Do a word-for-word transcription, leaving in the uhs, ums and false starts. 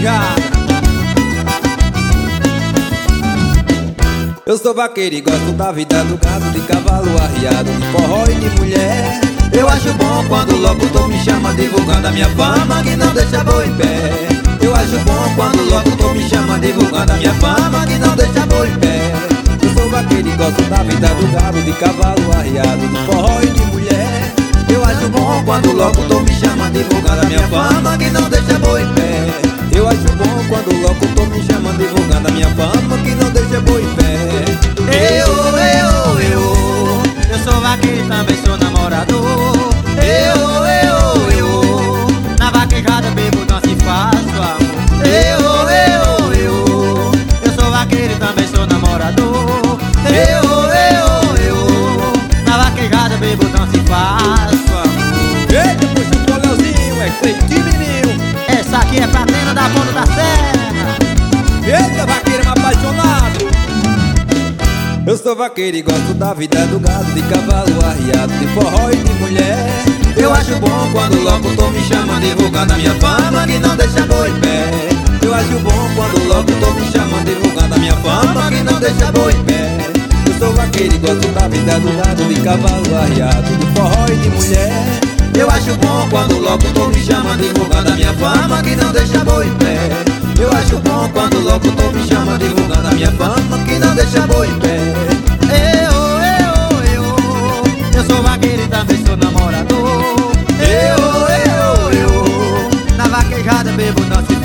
vaquejada. Eu sou vaqueiro e gosto da vida do gado, de cavalo arriado, de forró e de mulher. Eu acho bom quando o locutor me chama divulgando a minha fama, que não deixa boi em pé. Eu acho bom quando o locutor me chama divulgando a minha fama, que não deixa boi em pé. Eu sou vaqueiro e gosto da vida do gado, de cavalo arriado, de forró e de mulher. Eu acho bom quando o locutor me chama divulgando a minha fama, que não deixa boi em pé. Eu acho bom quando o locutor me chama divulgando a minha fama, que não deixa boi em pé. Eu, eu, eu, eu sou vaqueiro e também sou namorador. Eu, eu, eu, na vaquejada bebo, danço e faço amor. Eu, eu, eu, eu sou vaqueiro e também sou namorador. Eu, eu, eu, na vaquejada bebo, danço e faço amor. Eita, puxa o Leozinho, é feitinho, menino. Essa aqui é pra Tena da Ponta da Serra. Eita, vaqueiro apaixonado. Eu sou vaqueiro e gosto da vida do gado, de cavalo arriado, de forró e de mulher. Eu acho bom quando o locutor me chama divulgando a minha fama, que não deixa boi em pé. Eu acho bom quando o locutor me chama divulgando a minha fama, que não deixa boi em pé. Eu sou vaqueiro e gosto da vida do gado, de cavalo arriado, de forró e de mulher. Eu acho bom quando o locutor me chama divulgando a minha fama, que não deixa boi em pé. Eu acho bom quando o locutor me chama divulgando a minha fama, que não deixa boi em pé. Eu, eu, eu, eu sou vaqueiro e também sou namorador. Eu, eu, eu, na vaquejada bebo, danço e